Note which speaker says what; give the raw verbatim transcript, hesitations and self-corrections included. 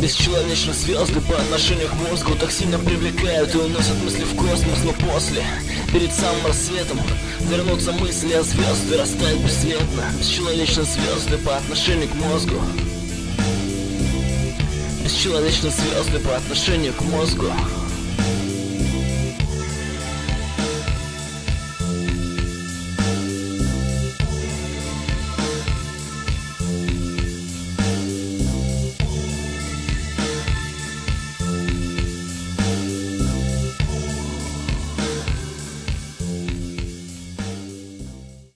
Speaker 1: Бесчеловечны звезды по отношению к мозгу так сильно привлекают и уносят мысли в космос. Но после, перед самым рассветом, вернутся мысли, а звезды растают бесследно. Бесчеловечны звезды по отношению к мозгу. Бесчеловечны звезды по отношению к мозгу.